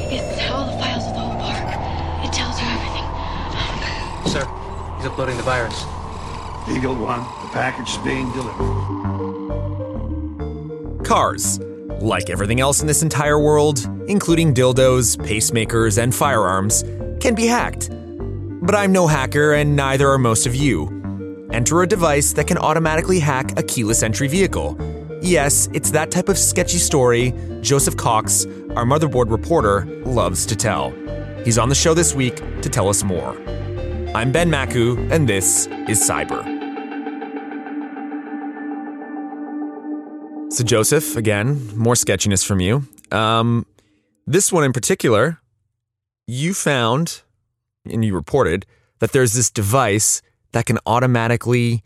It's all the files of the whole park. It tells you everything. Sir, he's uploading the virus. Eagle 1, the package is being delivered. Cars, like everything else in this entire world, including dildos, pacemakers, and firearms, can be hacked. But I'm no hacker, and neither are most of you. Enter a device that can automatically hack a keyless entry vehicle. Yes, it's that type of sketchy story Joseph Cox, our motherboard reporter, loves to tell. He's on the show this week to tell us more. I'm Ben Maku, and this is Cyber. So Joseph, again, more sketchiness from you. This one in particular, you found, and you reported, that there's this device that can automatically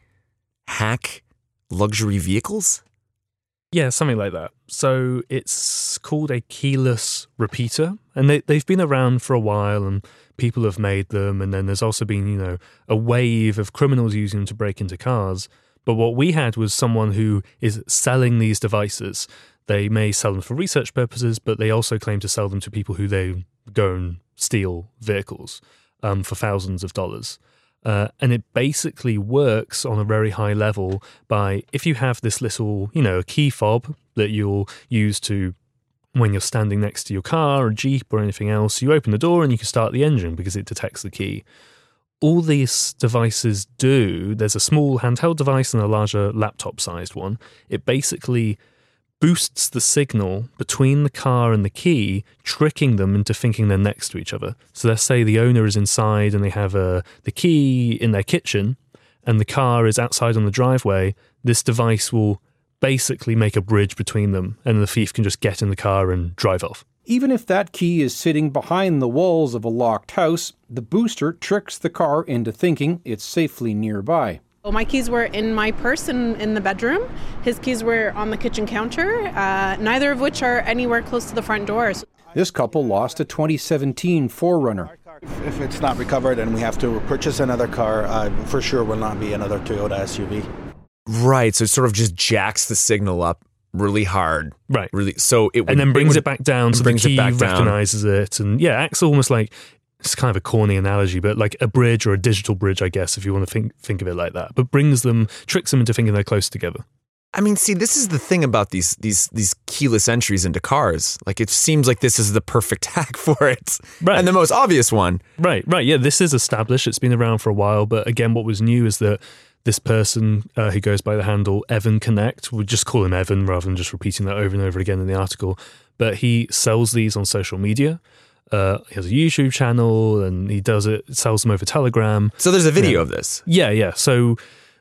hack luxury vehicles? Yeah, something like that. So it's called a keyless repeater, and they've been around for a while, and people have made them, and then there's also been, a wave of criminals using them to break into cars. But what we had was someone who is selling these devices. They may sell them for research purposes, but they also claim to sell them to people who they go and steal vehicles for thousands of dollars. And it basically works on a very high level by, if you have this little, a key fob that you'll use to, when you're standing next to your car or Jeep or anything else, you open the door and you can start the engine because it detects the key. All these devices do, there's a small handheld device and a larger laptop-sized one. It basically boosts the signal between the car and the key, tricking them into thinking they're next to each other. So let's say the owner is inside and they have the key in their kitchen and the car is outside on the driveway. This device will basically make a bridge between them and the thief can just get in the car and drive off. Even if that key is sitting behind the walls of a locked house, the booster tricks the car into thinking it's safely nearby. Well, my keys were in my purse in the bedroom. His keys were on the kitchen counter, neither of which are anywhere close to the front doors. This couple lost a 2017 4Runner. If it's not recovered and we have to purchase another car, for sure will not be another Toyota SUV. Right, so it sort of just jacks the signal up really hard. Right. Really, so it would, and then brings it back down so the key recognizes it. And yeah, acts almost like, it's kind of a corny analogy, but like a bridge or a digital bridge, I guess, if you want to think of it like that. But tricks them into thinking they're close together. I mean, see, this is the thing about these keyless entries into cars. Like, it seems like this is the perfect hack for it. Right. And the most obvious one. Right. Yeah, this is established. It's been around for a while. But again, what was new is that this person who goes by the handle Evan Connect, we'll just call him Evan rather than just repeating that over and over again in the article. But he sells these on social media. He has a YouTube channel and he sells them over Telegram. So there's a video of this. Yeah. So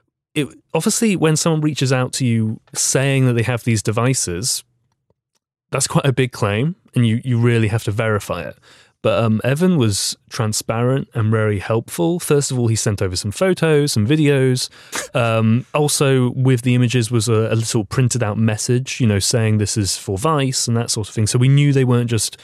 obviously when someone reaches out to you saying that they have these devices, that's quite a big claim and you really have to verify it. But Evan was transparent and very helpful. First of all, he sent over some photos, some videos. Also, with the images was a little printed out message, saying this is for Vice and that sort of thing. So we knew they weren't just,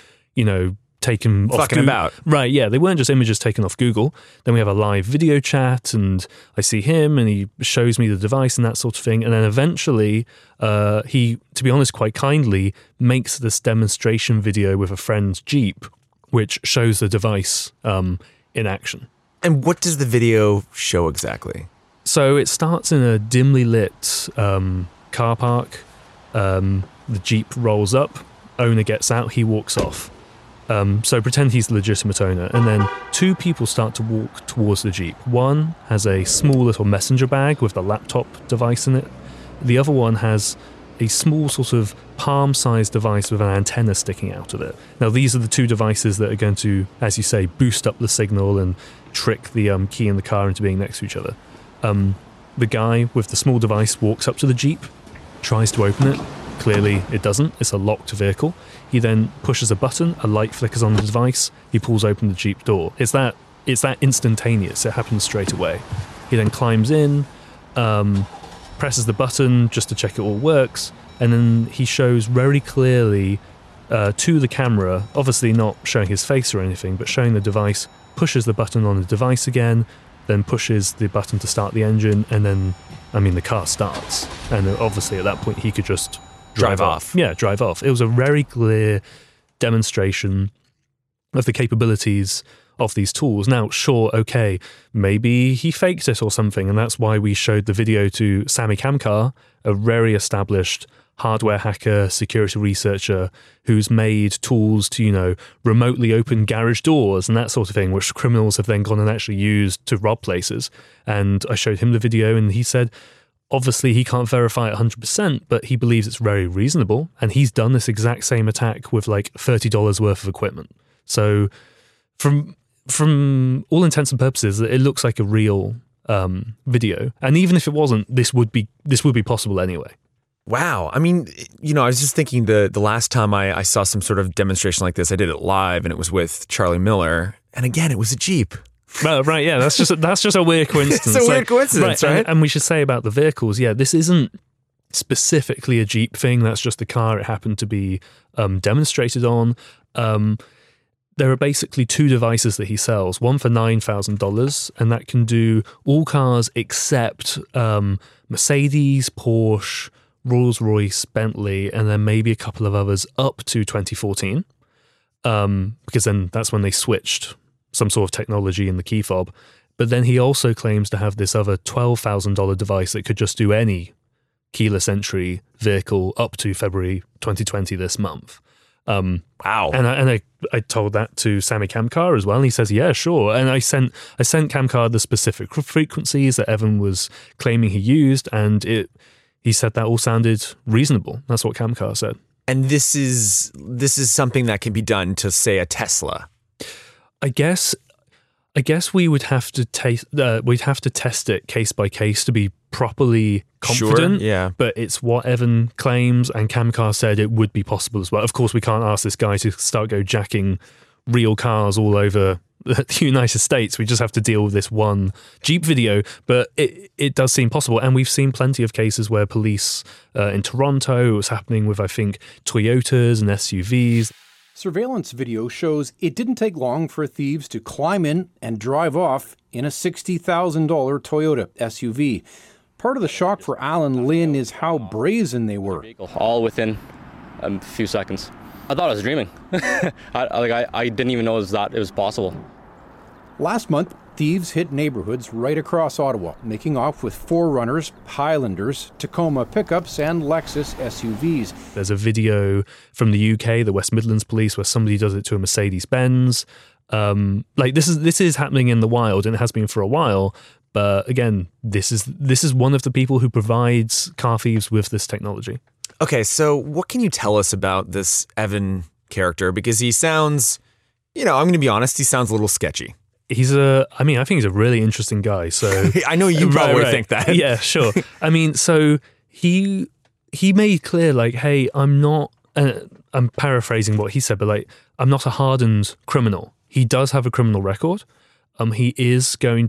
taken off fucking about. Right, yeah. They weren't just images taken off Google. Then we have a live video chat and I see him and he shows me the device and that sort of thing. And then eventually he, to be honest, quite kindly makes this demonstration video with a friend's Jeep, which shows the device in action. And what does the video show exactly? So it starts in a dimly lit car park. The Jeep rolls up, owner gets out, he walks off. So pretend he's the legitimate owner. And then two people start to walk towards the Jeep. One has a small little messenger bag with the laptop device in it. The other one has a small sort of palm-sized device with an antenna sticking out of it. Now, these are the two devices that are going to, as you say, boost up the signal and trick the key in the car into being next to each other. The guy with the small device walks up to the Jeep, tries to open it. Clearly, it doesn't. It's a locked vehicle. He then pushes a button, a light flickers on the device, he pulls open the Jeep door. It's that instantaneous. It happens straight away. He then climbs in, presses the button just to check it all works, and then he shows very clearly to the camera, obviously not showing his face or anything, but showing the device, pushes the button on the device again, then pushes the button to start the engine, and then, the car starts. And obviously at that point he could just drive off. Yeah, drive off. It was a very clear demonstration of the capabilities of these tools. Now, sure, okay, maybe he faked it or something, and that's why we showed the video to Sami Kamkar, a very established hardware hacker, security researcher who's made tools to, remotely open garage doors and that sort of thing, which criminals have then gone and actually used to rob places. And I showed him the video and he said, obviously he can't verify it 100%, but he believes it's very reasonable. And he's done this exact same attack with like $30 worth of equipment. So from all intents and purposes, it looks like a real video. And even if it wasn't, this would be possible anyway. Wow. I mean, I was just thinking the last time I saw some sort of demonstration like this, I did it live and it was with Charlie Miller. And again, it was a Jeep. Right, yeah, that's just a weird coincidence. It's a weird coincidence, right? And we should say about the vehicles, yeah, this isn't specifically a Jeep thing. That's just the car it happened to be demonstrated on. There are basically two devices that he sells, one for $9,000, and that can do all cars except Mercedes, Porsche, Rolls-Royce, Bentley, and then maybe a couple of others up to 2014, because then that's when they switched some sort of technology in the key fob. But then he also claims to have this other $12,000 device that could just do any keyless entry vehicle up to February 2020 this month. Wow. And I told that to Sami Kamkar as well, and he says, yeah, sure. And I sent Kamkar the specific frequencies that Evan was claiming he used, and he said that all sounded reasonable. That's what Kamkar said. And this is something that can be done to, say, a Tesla. I guess we would have to test it case by case to be properly confident. Sure, yeah. But it's what Evan claims, and Kamkar said it would be possible as well. Of course, we can't ask this guy to start jacking real cars all over the United States. We just have to deal with this one Jeep video, but it does seem possible. And we've seen plenty of cases where police in Toronto, it was happening with, I think, Toyotas and SUVs. Surveillance video shows it didn't take long for thieves to climb in and drive off in a $60,000 Toyota SUV. Part of the shock for Alan Lynn is how brazen they were. All within a few seconds. I thought I was dreaming. I didn't even know it was possible. Last month, thieves hit neighborhoods right across Ottawa, making off with 4Runners, Highlanders, Tacoma pickups, and Lexus SUVs. There's a video from the UK, the West Midlands Police, where somebody does it to a Mercedes-Benz. This is happening in the wild, and it has been for a while. But again, this is one of the people who provides car thieves with this technology. Okay, so what can you tell us about this Evan character? Because he sounds, I'm going to be honest, he sounds a little sketchy. I think he's a really interesting guy. So I know you probably think that. Yeah, sure. I mean, so he made clear, like, hey, I'm not, I'm paraphrasing what he said, but like, I'm not a hardened criminal. He does have a criminal record. He is going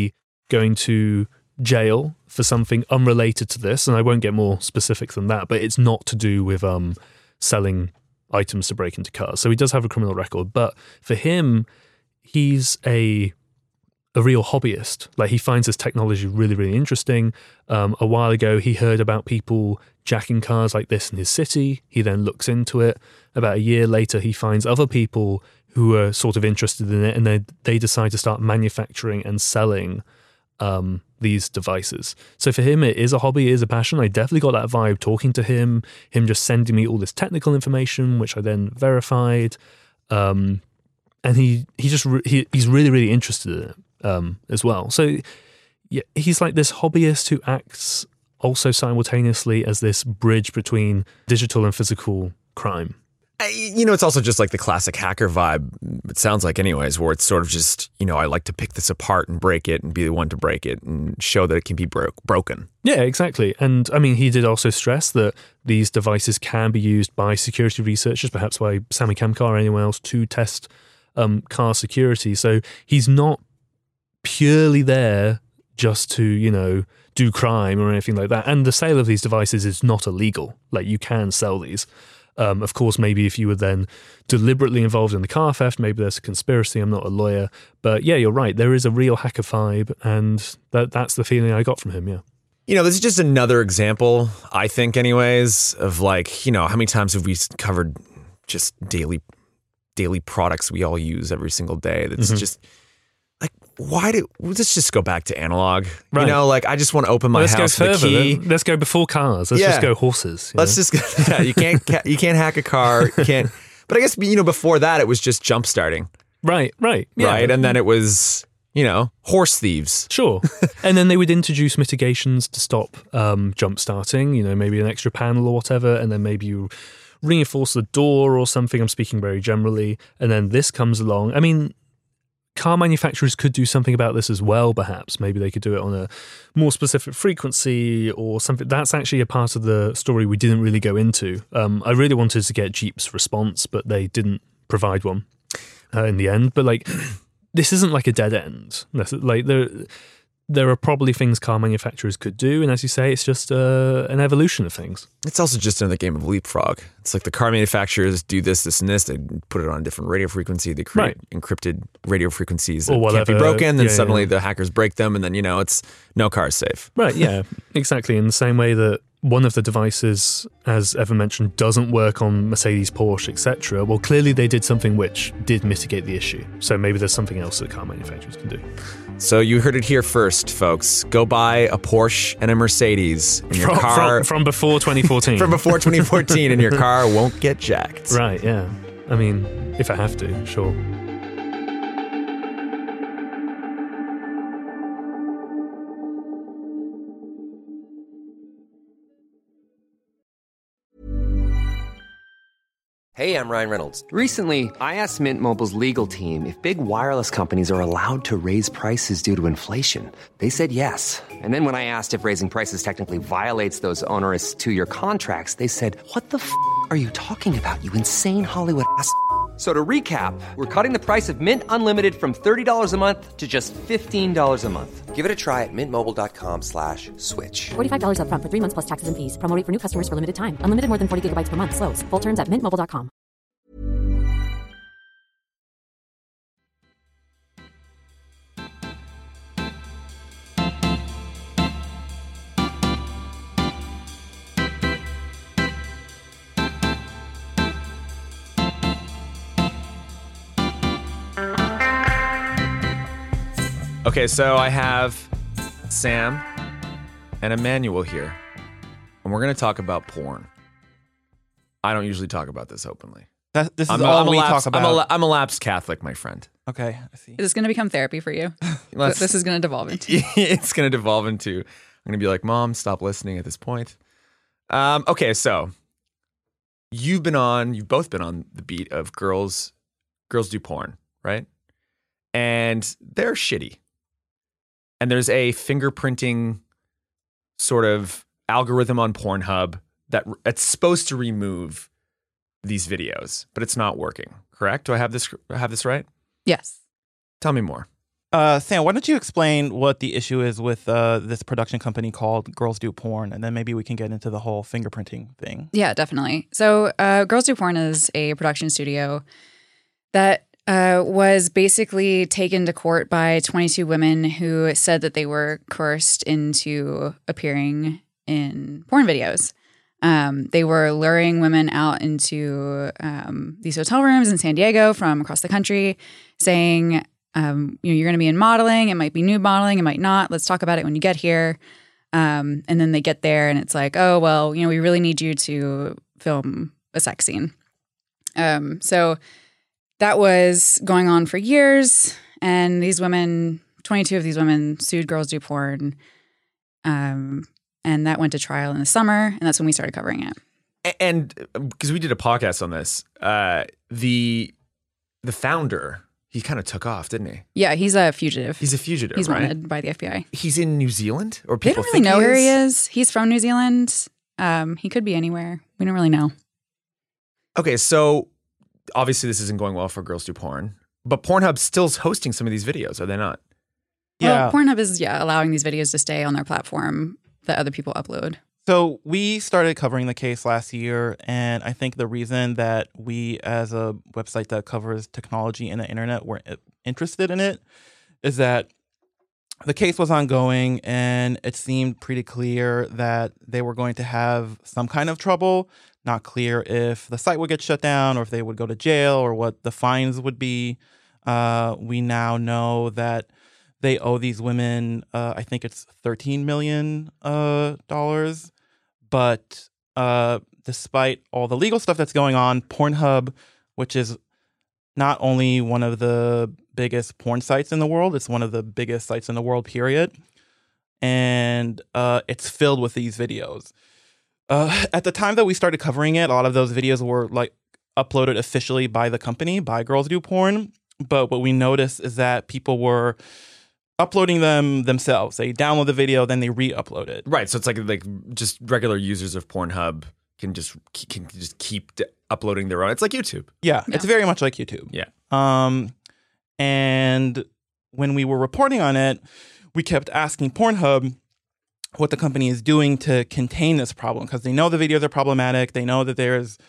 to jail for something unrelated to this, and I won't get more specific than that, but it's not to do with selling items to break into cars. So he does have a criminal record, but for him, he's a real hobbyist. Like, he finds this technology really, really interesting. A while ago, he heard about people jacking cars like this in his city. He then looks into it. About a year later, he finds other people who are sort of interested in it, and they decide to start manufacturing and selling these devices. So for him, it is a hobby, it is a passion. I definitely got that vibe talking to him just sending me all this technical information, which I then verified. And he's really, really interested in it as well. So yeah, he's like this hobbyist who acts also simultaneously as this bridge between digital and physical crime. It's also just like the classic hacker vibe, it sounds like anyways, where it's sort of just, I like to pick this apart and break it and be the one to break it and show that it can be broken. Yeah, exactly. And I mean, he did also stress that these devices can be used by security researchers, perhaps by Sami Kamkar or anyone else, to test car security. So he's not purely there just to, do crime or anything like that. And the sale of these devices is not illegal. Like, you can sell these. Of course, maybe if you were then deliberately involved in the car theft, maybe there's a conspiracy. I'm not a lawyer. But yeah, you're right. There is a real hacker vibe, and that's the feeling I got from him, yeah. This is just another example, I think anyways, of like, how many times have we covered just daily daily products we all use every single day. That's Mm-hmm. just like, let's just go back to analog. Right. You know, like I just want to open my Let's house go with a further. key. Let's go before cars. Let's just go horses. Let's just you can't hack a car. You can't. But I guess before that it was just jump starting. Right. Yeah. Right, and then it was horse thieves. Sure. And then they would introduce mitigations to stop jump starting, maybe an extra panel or whatever, and then maybe you reinforce the door or something. I'm speaking very generally. And then this comes along. I mean, car manufacturers could do something about this as well, perhaps. Maybe they could do it on a more specific frequency or something. That's actually a part of the story we didn't really go into. I really wanted to get Jeep's response, but they didn't provide one in the end. But like, this isn't like a dead end. Like there are probably things car manufacturers could do, and as you say, it's just an evolution of things. It's also just another game of leapfrog. It's like the car manufacturers do this, and this. They put it on a different radio frequency. They create encrypted radio frequencies that can't be broken. Then suddenly the hackers break them, and then it's no car is safe. Right? Yeah, exactly. In the same way that one of the devices, as Evan mentioned, doesn't work on Mercedes, Porsche, etc. Well, clearly they did something which did mitigate the issue. So maybe there's something else that car manufacturers can do. So you heard it here first, folks. Go buy a Porsche and a Mercedes, and your car from before 2014. From before 2014, and your car won't get jacked. Right? Yeah. I mean, if I have to, sure. Hey, I'm Ryan Reynolds. Recently, I asked Mint Mobile's legal team if big wireless companies are allowed to raise prices due to inflation. They said yes. And then when I asked if raising prices technically violates those onerous 2-year contracts, they said, "What the f*** are you talking about, you insane Hollywood ass?" So to recap, we're cutting the price of Mint Unlimited from $30 a month to just $15 a month. Give it a try at mintmobile.com/switch. $45 up front for 3 months plus taxes and fees. Promo rate for new customers for limited time. Unlimited more than 40 gigabytes per month. Slows full terms at mintmobile.com. Okay, so I have Sam and Emmanuel here, and we're going to talk about porn. I don't usually talk about this openly. This is all we talk about. I'm a lapsed Catholic, my friend. Okay, I see. Is this going to become therapy for you? This is going to devolve into. It's going to devolve into. I'm going to be like, Mom, stop listening at this point. Okay, so you've both been on the beat of girls do porn, right? And they're shitty. And there's a fingerprinting sort of algorithm on Pornhub that's supposed to remove these videos, but it's not working. Correct? Do I have this right? Yes. Tell me more. Sam, why don't you explain what the issue is with this production company called Girls Do Porn, and then maybe we can get into the whole fingerprinting thing. Yeah, definitely. So Girls Do Porn is a production studio that was basically taken to court by 22 women who said that they were coerced into appearing in porn videos. They were luring women out into these hotel rooms in San Diego from across the country, saying, you're going to be in modeling. It might be nude modeling. It might not. Let's talk about it when you get here. And then they get there and it's like, oh, well, we really need you to film a sex scene. So that was going on for years. And these women, 22 of these women sued Girls Do Porn. And that went to trial in the summer. And that's when we started covering it. And because we did a podcast on this, the founder, he kind of took off, didn't he? Yeah, he's a fugitive. He's a fugitive, He's right? wanted by the FBI. He's in New Zealand? Or They people don't really think know where he is. He's from New Zealand. He could be anywhere. We don't really know. Okay, so obviously this isn't going well for Girls Do Porn, but Pornhub's still hosting some of these videos, are they not? Yeah. Well, Pornhub is, allowing these videos to stay on their platform that other people upload. So we started covering the case last year, and I think the reason that we, as a website that covers technology and the internet, were interested in it is that the case was ongoing, and it seemed pretty clear that they were going to have some kind of trouble, not clear if the site would get shut down or if they would go to jail or what the fines would be. We now know that they owe these women, I think it's $13 million. But despite all the legal stuff that's going on, Pornhub, which is not only one of the biggest porn sites in the world, it's one of the biggest sites in the world, period. And it's filled with these videos. At the time that we started covering it, a lot of those videos were like uploaded officially by the company, by Girls Do Porn. But what we noticed is that people were uploading them themselves. They download the video, then they re-upload it. Right. So it's like just regular users of Pornhub can just keep uploading their own. It's like YouTube. Yeah, it's very much like YouTube. Yeah. And when we were reporting on it, we kept asking Pornhub what the company is doing to contain this problem, because they know the videos are problematic. They know that there's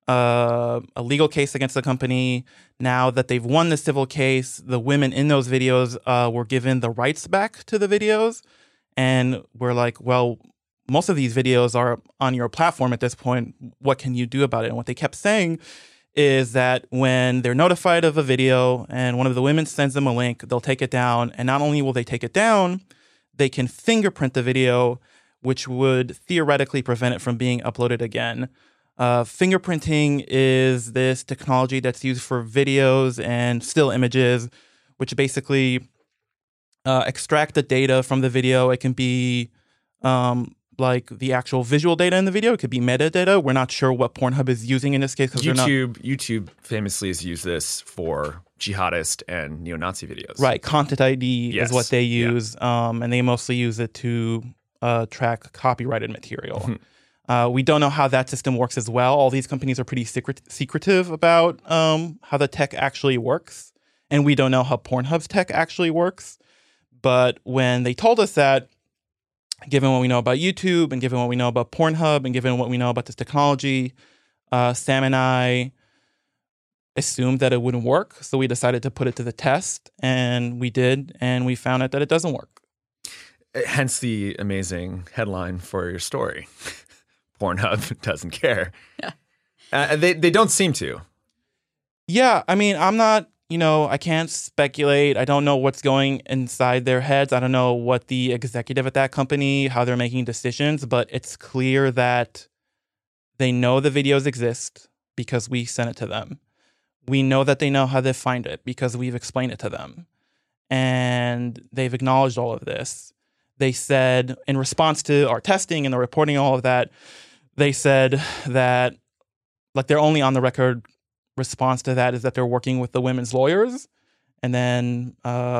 a legal case against the company. Now that they've won the civil case, the women in those videos were given the rights back to the videos. And we're like, well, most of these videos are on your platform at this point. What can you do about it? And what they kept saying is that when they're notified of a video and one of the women sends them a link, they'll take it down. And not only will they take it down, they can fingerprint the video, which would theoretically prevent it from being uploaded again. Fingerprinting is this technology that's used for videos and still images, which basically extract the data from the video. It can be like the actual visual data in the video. It could be metadata. We're not sure what Pornhub is using in this case. YouTube famously has used this for jihadist and neo-Nazi videos. Right. Content ID is what they use. Yeah. And they mostly use it to track copyrighted material. We don't know how that system works as well. All these companies are pretty secretive about how the tech actually works. And we don't know how Pornhub's tech actually works. But when they told us that, given what we know about YouTube and given what we know about Pornhub and given what we know about this technology, Sam and I assumed that it wouldn't work. So we decided to put it to the test, and we did, and we found out that it doesn't work. Hence the amazing headline for your story. Pornhub doesn't care. Yeah. They don't seem to. Yeah, I mean, I'm not, I can't speculate. I don't know what's going inside their heads. I don't know what the executive at that company, how they're making decisions, but it's clear that they know the videos exist because we sent it to them. We know that they know how to find it because we've explained it to them. And they've acknowledged all of this. They said, in response to our testing and the reporting, all of that, they said that, like, their only on the record response to that is that they're working with the women's lawyers. And then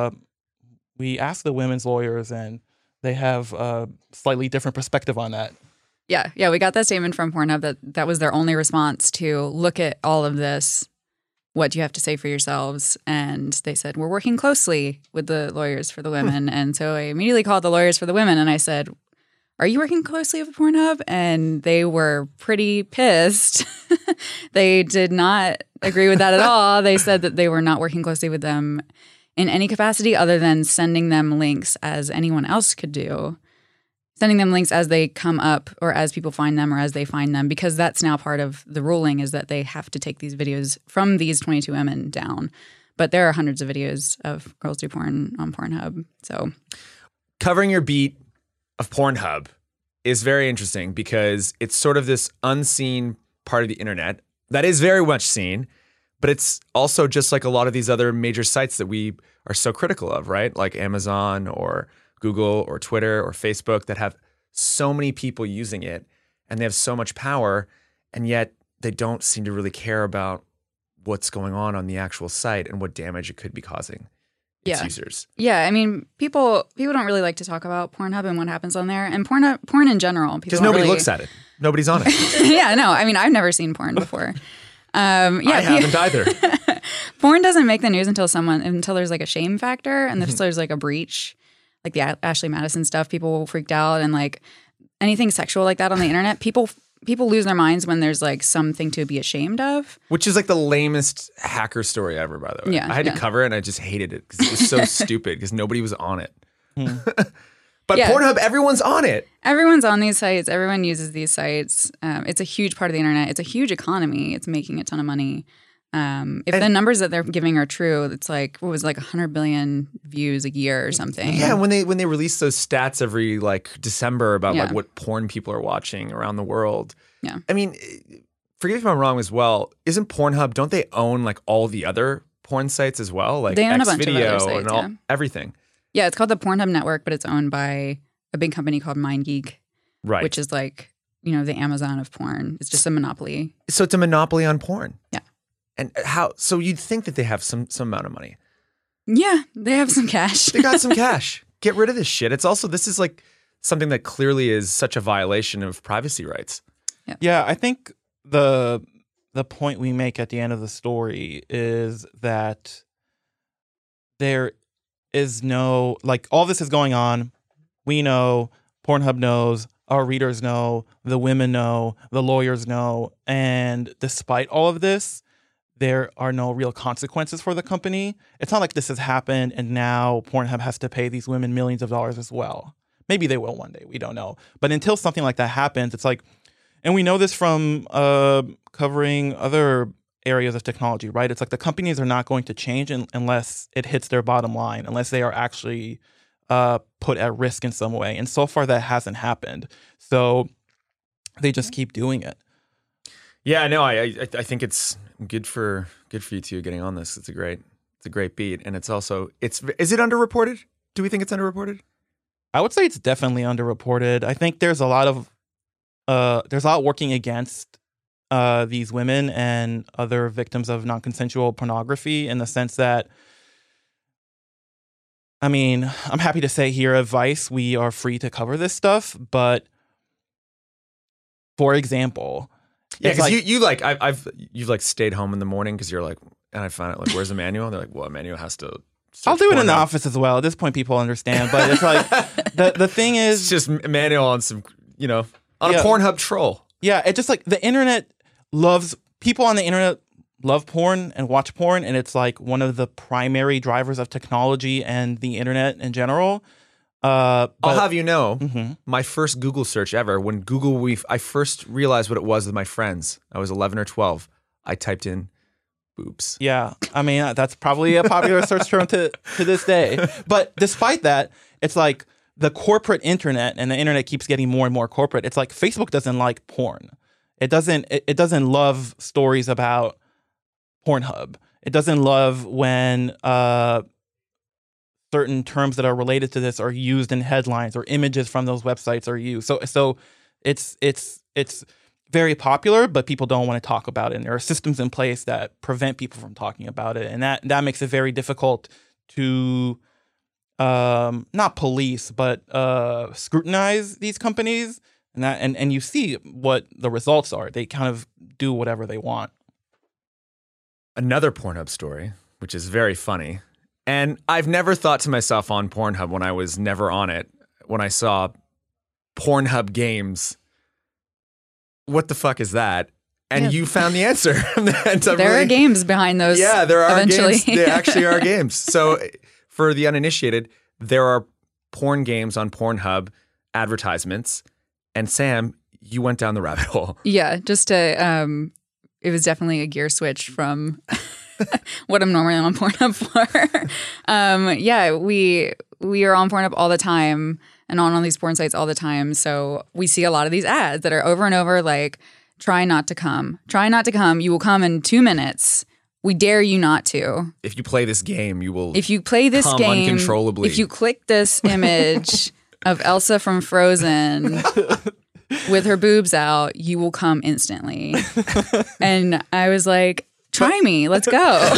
we asked the women's lawyers, and they have a slightly different perspective on that. Yeah, we got that statement from Pornhub that was their only response to look at all of this. What do you have to say for yourselves? And they said, we're working closely with the lawyers for the women. And so I immediately called the lawyers for the women and I said, are you working closely with Pornhub? And they were pretty pissed. They did not agree with that at all. They said that they were not working closely with them in any capacity other than sending them links as anyone else could do. Sending them links as they come up or as people find them or as they find them, because that's now part of the ruling is that they have to take these videos from these 22 women down. But there are hundreds of videos of Girls Do Porn on Pornhub. So covering your beat of Pornhub is very interesting because it's sort of this unseen part of the internet that is very much seen, but it's also just like a lot of these other major sites that we are so critical of, right? Like Amazon or Google or Twitter or Facebook that have so many people using it and they have so much power, and yet they don't seem to really care about what's going on the actual site and what damage it could be causing its users. Yeah, I mean, people don't really like to talk about Pornhub and what happens on there, and porn in general. Because nobody looks at it. Nobody's on it. Yeah, no, I mean, I've never seen porn before. I haven't either. Porn doesn't make the news until there's like a shame factor and there's like a breach. Like the Ashley Madison stuff, people freaked out, and like anything sexual like that on the internet, people lose their minds when there's like something to be ashamed of. Which is like the lamest hacker story ever, by the way. Yeah, I had to cover it and I just hated it because it was so stupid because nobody was on it. But But Yeah. Pornhub, everyone's on it. Everyone's on these sites. Everyone uses these sites. It's a huge part of the internet. It's a huge economy. It's making a ton of money. If the numbers that they're giving are true, it's like, what was it, like 100 billion views a year or something. Yeah, when they release those stats every like December about Yeah. like what porn people are watching around the world. Yeah. I mean, forgive me if I'm wrong as well. Isn't Pornhub, don't they own like all the other porn sites as well? Like They own a bunch of Xvideo other sites, and all yeah. everything. Yeah, it's called the Pornhub Network, but it's owned by a big company called MindGeek, Right. which is like, you know, the Amazon of porn. It's just a monopoly. So it's a monopoly on porn. Yeah. And how? So you'd think that they have some amount of money. Yeah, they have some cash. They got some cash. Get rid of this shit. It's also, this is like something that clearly is such a violation of privacy rights. Yeah, I think the point we make at the end of the story is that there is no, like, all this is going on. We know, Pornhub knows, our readers know, the women know, the lawyers know, and despite all of this, there are no real consequences for the company. It's not like this has happened and now Pornhub has to pay these women millions of dollars as well. Maybe they will one day, we don't know. But until something like that happens, it's like, and we know this from covering other areas of technology, right? It's like the companies are not going to change unless it hits their bottom line, unless they are actually put at risk in some way. And so far that hasn't happened. So they just keep doing it. Yeah, no, I think it's good for you two getting on this. It's a great beat, and it's also is it underreported? Do we think it's underreported? I would say it's definitely underreported. I think there's a lot working against these women and other victims of non-consensual pornography in the sense that, I mean, I'm happy to say here at Vice we are free to cover this stuff, but for example. Yeah, because you've like stayed home in the morning because you're like, and I find out like, where's Emmanuel? And they're like, well, Emmanuel has to. I'll do it in the office as well. At this point, people understand. But it's like the thing is, it's just Emmanuel on some, on a Pornhub troll. Yeah, it's just like the internet people on the internet love porn and watch porn, and it's like one of the primary drivers of technology and the internet in general. I'll have you know, my first Google search ever, when I first realized what it was with my friends. I was 11 or 12. I typed in boobs. Yeah, I mean, that's probably a popular search term to this day. But despite that, it's like the corporate internet, and the internet keeps getting more and more corporate. It's like Facebook doesn't like porn. It doesn't love stories about Pornhub. It doesn't love when certain terms that are related to this are used in headlines or images from those websites are used. So it's very popular, but people don't want to talk about it. And there are systems in place that prevent people from talking about it. And that makes it very difficult to not police, but scrutinize these companies. And you see what the results are. They kind of do whatever they want. Another Pornhub story, which is very funny. And I've never thought to myself on Pornhub when I was never on it, when I saw Pornhub games, what the fuck is that? And you found the answer. There are games behind those. Yeah, there are eventually. games. There actually are games. So for the uninitiated, there are porn games on Pornhub advertisements. And Sam, you went down the rabbit hole. Yeah, just to, it was definitely a gear switch from what I'm normally on Pornhub for. Yeah, we are on Pornhub all the time and on all these porn sites all the time. So we see a lot of these ads that are over and over like, try not to come. Try not to come. You will come in 2 minutes. We dare you not to. If you play this game, you will. If you play this come game, uncontrollably. If you click this image of Elsa from Frozen with her boobs out, you will come instantly. And I was like, try me. Let's go.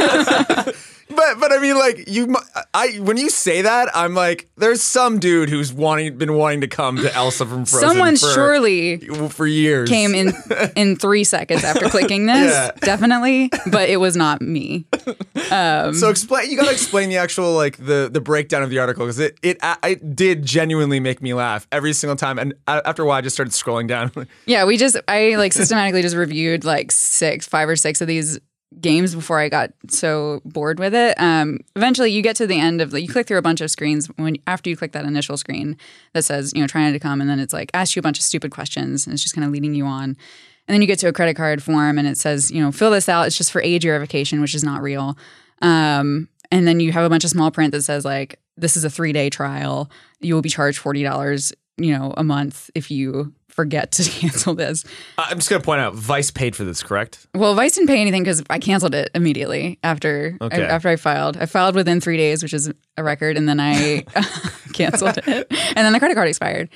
But I mean, like when you say that, I'm like, there's some dude who's been wanting to come to Elsa from Frozen. Someone surely for years came in 3 seconds after clicking this, definitely. But it was not me. So you gotta explain the actual like the breakdown of the article because it did genuinely make me laugh every single time. And after a while, I just started scrolling down. Yeah, I like systematically just reviewed like 5 or 6 of these games before I got so bored with it. Eventually, you get to the end of you click through a bunch of screens after you click that initial screen that says trying to come, and then it's like asks you a bunch of stupid questions, and it's just kind of leading you on. And then you get to a credit card form, and it says fill this out. It's just for age verification, which is not real. And then you have a bunch of small print that says like this is a 3-day trial. You will be charged $40 a month if you forget to cancel this. I'm just going to point out, Vice paid for this, correct? Well, Vice didn't pay anything because I canceled it immediately after I filed. I filed within 3 days, which is a record, and then I canceled it. And then the credit card expired.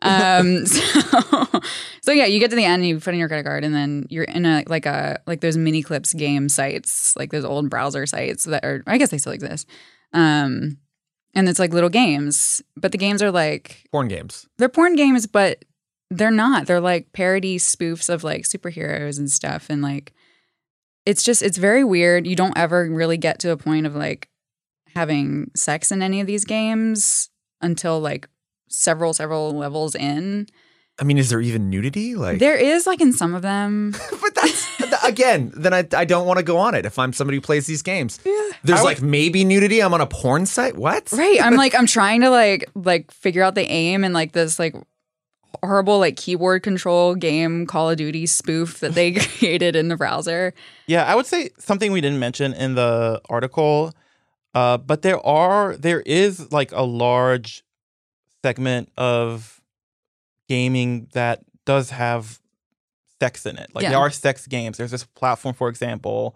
So yeah, you get to the end and you put in your credit card, and then you're in like those mini clips game sites, like those old browser sites that are, I guess they still exist. And it's like little games, but the games are like porn games. They're porn games, but they're not. They're like parody spoofs of like superheroes and stuff. And like, it's very weird. You don't ever really get to a point of like having sex in any of these games until like several levels in. I mean, is there even nudity? Like there is, like in some of them. But that's again, then I don't want to go on it if I'm somebody who plays these games. Yeah. There's like maybe nudity. I'm on a porn site. What? Right. I'm trying to like figure out the aim and like this like horrible like keyboard control game Call of Duty spoof that they created in the browser. Yeah, I would say something we didn't mention in the article, but there is like a large segment of gaming that does have sex in it. Like there are sex games. There's this platform, for example,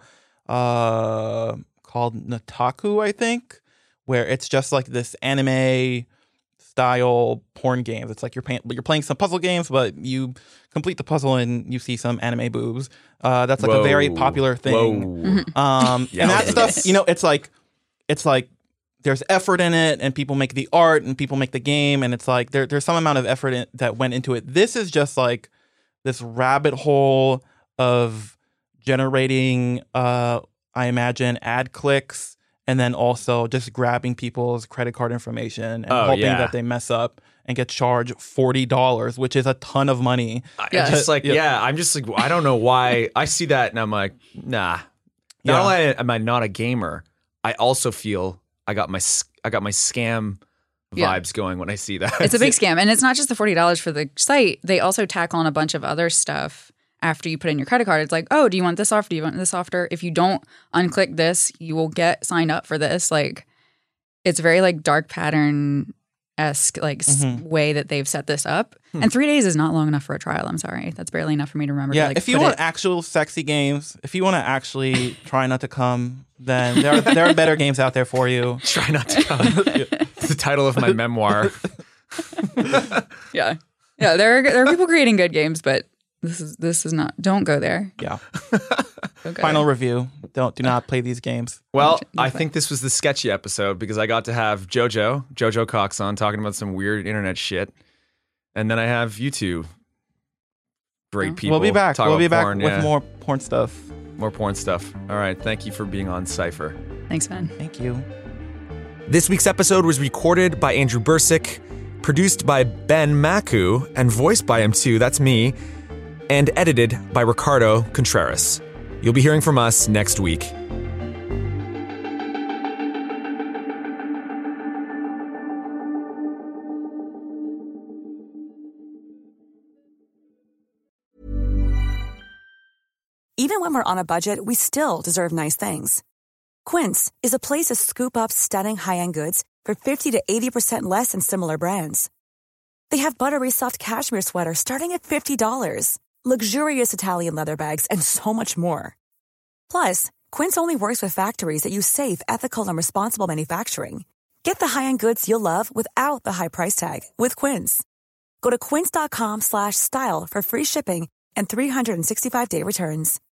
called Nataku, I think, where it's just like this anime style porn games. It's like you're playing some puzzle games, but you complete the puzzle and you see some anime boobs. That's like a very popular thing. And that stuff, it's like there's effort in it, and people make the art and people make the game, and it's like there's some amount of effort that went into it. This is just like this rabbit hole of generating, I imagine, ad clicks, and then also just grabbing people's credit card information and hoping that they mess up and get charged $40, which is a ton of money. I'm just like, I don't know why I see that and I'm like, nah. Not only am I not a gamer, I also feel I got my scam vibes going when I see that. It's a big scam. And it's not just the $40 for the site. They also tack on a bunch of other stuff after you put in your credit card. It's like, oh, do you want this off? Do you want this after? If you don't unclick this, you will get signed up for this. Like, it's very like dark pattern-esque way that they've set this up. And 3 days is not long enough for a trial. I'm sorry. That's barely enough for me to remember. Yeah, if you want actual sexy games, if you want to actually try not to come, then there are better games out there for you. Try not to come. It's the title of my memoir. Yeah. There are people creating good games, but this is not. Don't go there. Yeah. Final review. Do not play these games. Well, I think this was the sketchy episode because I got to have Jojo Cox on talking about some weird internet shit, and then I have you two great people. We'll be back. We'll be back porn, with more porn stuff. More porn stuff. All right. Thank you for being on Cypher. Thanks, man. Thank you. This week's episode was recorded by Andrew Bursick, produced by Ben Maku, and voiced by him too. That's me. And edited by Ricardo Contreras. You'll be hearing from us next week. Even when we're on a budget, we still deserve nice things. Quince is a place to scoop up stunning high-end goods for 50 to 80% less than similar brands. They have buttery soft cashmere sweaters starting at $50, luxurious Italian leather bags, and so much more. Plus, Quince only works with factories that use safe, ethical, and responsible manufacturing. Get the high-end goods you'll love without the high price tag with Quince. Go to quince.com/style for free shipping and 365-day returns.